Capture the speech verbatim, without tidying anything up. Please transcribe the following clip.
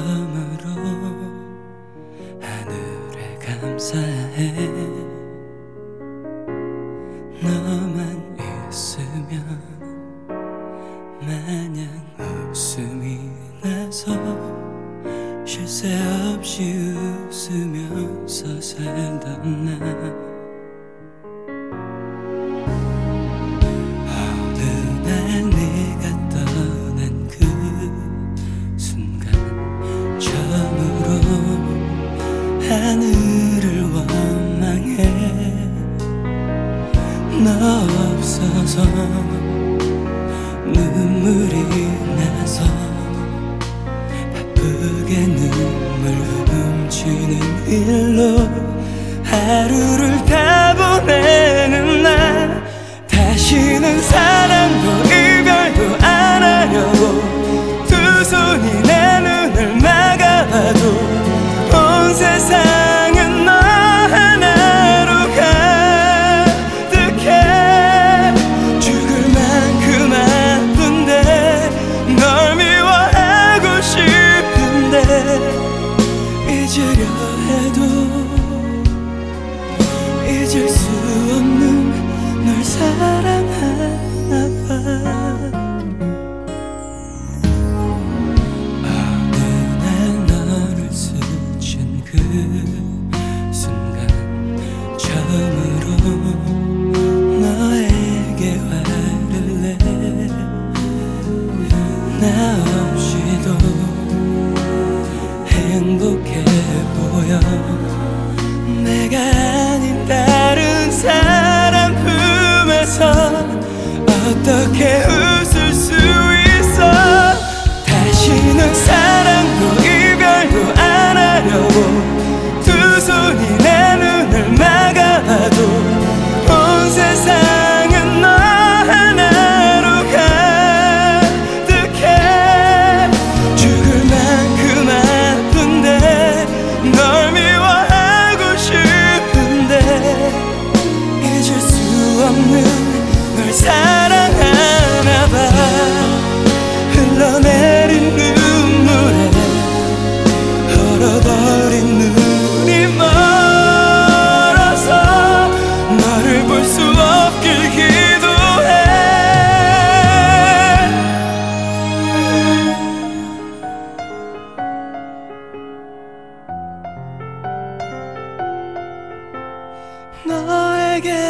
처음으로 하늘에 감사해. 너만 있으면 마냥 웃음이 나서 쉴 새 없이 웃으면서 살던 나. 하늘을 원망해. 너 없어서 눈물이 나서 바쁘게 눈물 훔치는 일로 하루를 다 보내는 나. 다시는 사랑도 이별도 안 하려고 두 손이 내 눈을 막아봐도 온 세상은 너 하나로 가득해. 죽을 만큼 아픈데 널 미워하고 싶은데 잊으려 해도 잊을 수 없는 널 사랑하나 봐. 그 순간 처음으로 너에게 화를 내. 나 없이도 행복해 보여. 내가 아닌 다른 사람 품에서 어떻게 웃을 수 있어. 다시는 사랑도 이별도 안 하려고 두 손이 내 눈을 막아봐도 온 세상은 너 하나로 가득해. 죽을 만큼 아픈데 널 미워하고 싶은데 잊을 수 없는 널 사랑하나 봐. 흘러내린 눈물에 얼어버린 눈이 멀어서 너를 볼 수 없길 기도해. 너에게